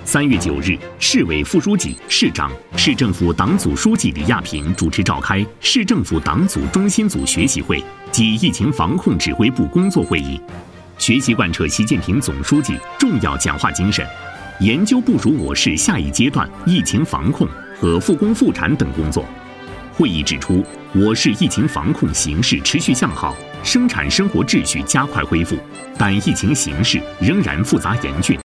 3月9日，市委副书记、市长、市政府党组书记李亚平主持召开市政府党组中心组学习会及疫情防控指挥部工作会议，学习贯彻习近平总书记重要讲话精神，研究部署我市下一阶段疫情防控和复工复产等工作。会议指出，我市疫情防控形势持续向好，生产生活秩序加快恢复，但疫情形势仍然复杂严峻，